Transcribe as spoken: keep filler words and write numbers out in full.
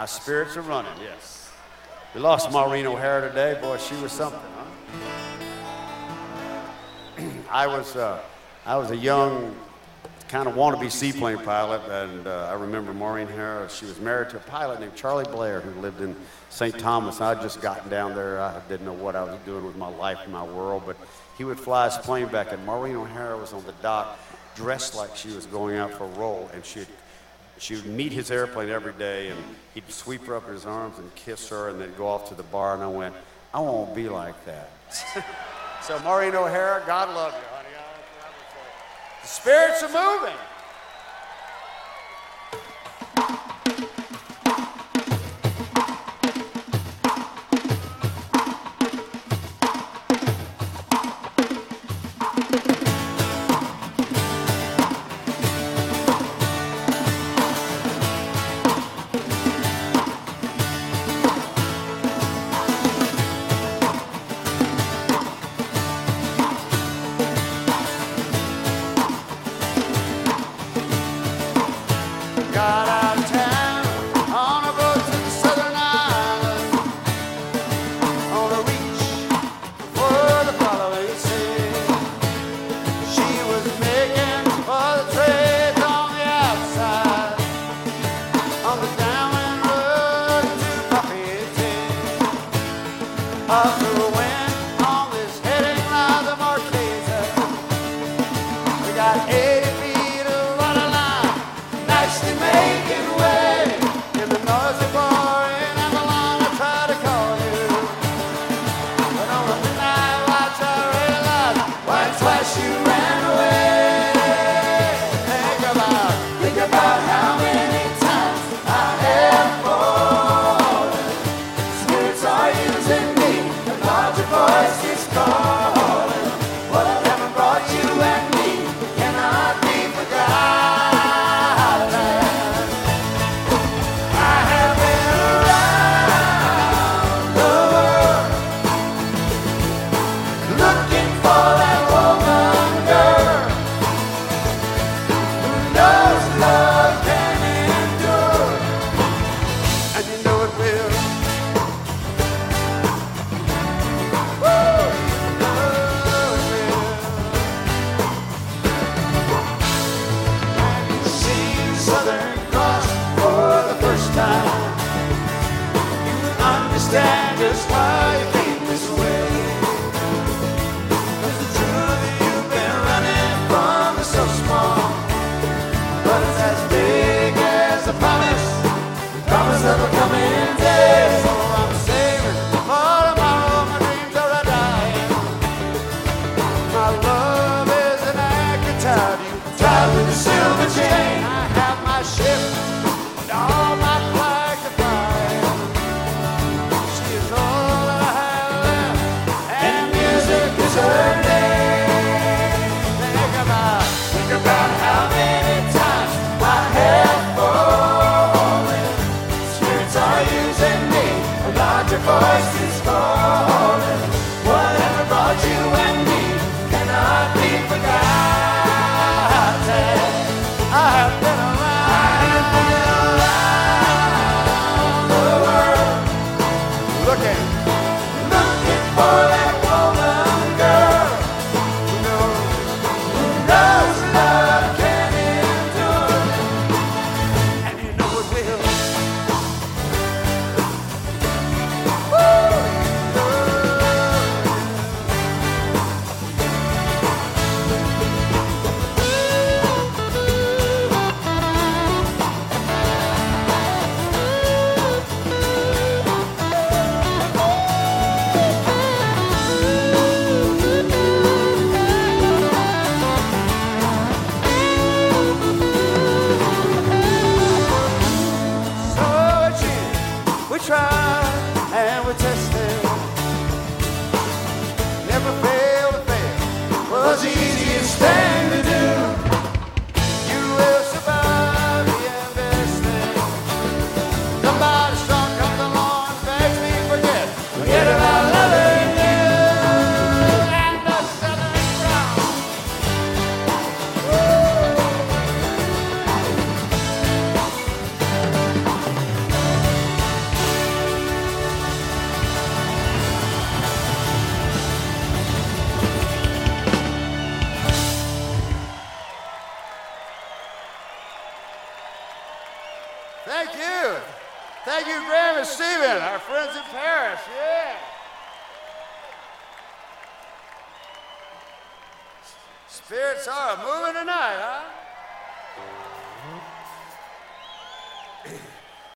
Our spirits are running, yes. We lost Maureen O'Hara today. Boy, she was something, huh? I was, uh, I was a young, kind of wannabe seaplane pilot, and uh, I remember Maureen O'Hara. She was married to a pilot named Charlie Blair, who lived in Saint Thomas. I'd just gotten down there. I didn't know what I was doing with my life and my world, but he would fly his plane back, and Maureen O'Hara was on the dock, dressed like she was going out for a roll, and she'd She would meet his airplane every day, and he'd sweep her up in his arms and kiss her, and they'd go off to the bar, and I went, I won't be like that. So Maureen O'Hara, God love you, honey. The spirits are moving. Got out of town on a boat to the southern island, on a reach for the following sea. She was making for the trades on the outside, on the downwind road to Buffington. Up the wind on this heading line to Marquesa. We got eighty feet of water line, nicely making way in the noisy bar in Avalon. I tried to call you, but on the midnight watch I realized why twice you ran away. Think about, think about how many times I have fallen. Spirits are using me, the larger voice is calling. What heaven brought you and me cannot be forgotten. I have been around the world looking for that woman girl who knows love can endure, and you know it will. Woo! You know it will. Seeing Southern Cross for the first time, you understand just why you came this way. 'Cause the truth you've been running from is so small, but it's as big as the promise, promise of a coming day. So I'm saving for tomorrow. My dreams are a dying. My love is an anchor tied you, tied with a silver chain. I have my ship and all my flags are flying. She is all that I have left, and music is her name. Think about, think about how many times I have fallen. Spirits are using me, a larger voice is calling. Whatever brought you and me cannot be forgotten. I have been around, I have been around the world, looking, looking for that woman girl who knows, who knows love can endure, and you know it will. Woo! You know it will. So cheap, we tried and we tested, never failed to fail. Was the easiest thing to do. You will survive the investing. Somebody strong comes along and makes me forget, forget about loving you. And the Southern Cross. Woo! Thank you. Thank you, Graham and Stephen, our friends in Paris. Yeah. Spirits are moving tonight, huh?